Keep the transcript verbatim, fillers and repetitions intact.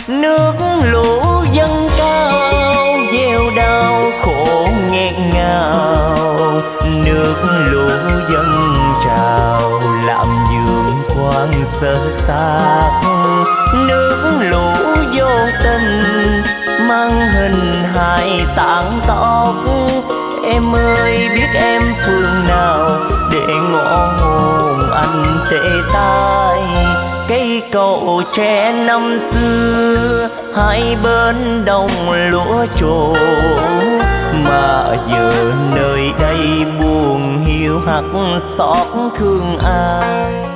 Nước lũ dâng cao gieo đau khổ nghẹn ngào, nước lũ dâng trào làm dương quang sơ xác. Nước lũ vô tình mang hình hài tán tóc, em ơi biết em phương nào để ngõ hồn anh tê tai. Cây cầu tre năm xưa hai bên đồng lúa trổ, mà giờ nơi đây buồn hiu hắt xót thương ai.